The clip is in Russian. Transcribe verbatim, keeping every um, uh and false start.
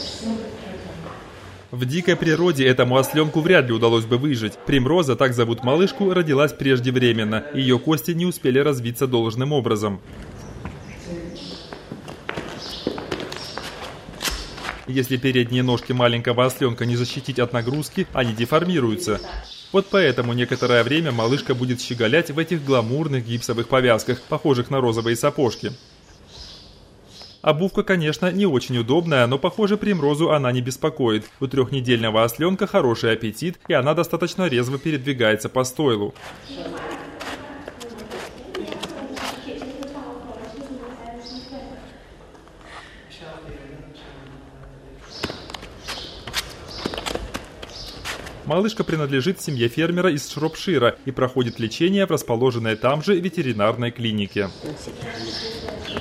В дикой природе этому осленку вряд ли удалось бы выжить. Примроза, так зовут малышку, родилась преждевременно. Ее кости не успели развиться должным образом. Если передние ножки маленького осленка не защитить от нагрузки, они деформируются. Вот поэтому некоторое время малышка будет щеголять в этих гламурных гипсовых повязках, похожих на розовые сапожки. Обувка, конечно, не очень удобная, но, похоже, Примрозу она не беспокоит. У трехнедельного осленка хороший аппетит, и она достаточно резво передвигается по стойлу. Малышка принадлежит семье фермера из Шропшира и проходит лечение в расположенной там же ветеринарной клинике.